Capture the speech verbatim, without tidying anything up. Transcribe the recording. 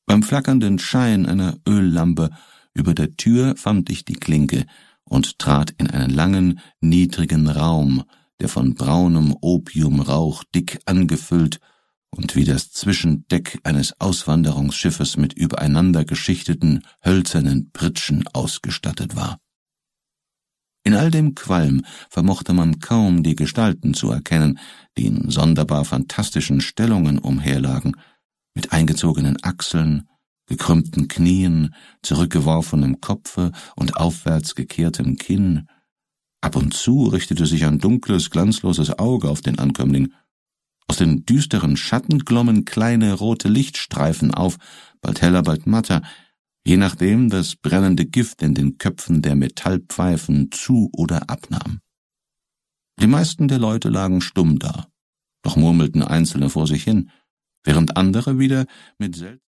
Beim flackernden Schein einer Öllampe über der Tür fand ich die Klinke und trat in einen langen, niedrigen Raum, der von braunem Opiumrauch dick angefüllt und wie das Zwischendeck eines Auswanderungsschiffes mit übereinander geschichteten, hölzernen Pritschen ausgestattet war. In all dem Qualm vermochte man kaum die Gestalten zu erkennen, die in sonderbar fantastischen Stellungen umherlagen, mit eingezogenen Achseln, gekrümmten Knien, zurückgeworfenem Kopfe und aufwärts gekehrtem Kinn. Ab und zu richtete sich ein dunkles, glanzloses Auge auf den Ankömmling. Aus den düsteren Schatten glommen kleine rote Lichtstreifen auf, bald heller, bald matter, je nachdem das brennende Gift in den Köpfen der Metallpfeifen zu- oder abnahm. Die meisten der Leute lagen stumm da, doch murmelten Einzelne vor sich hin, während andere wieder mit seltsamen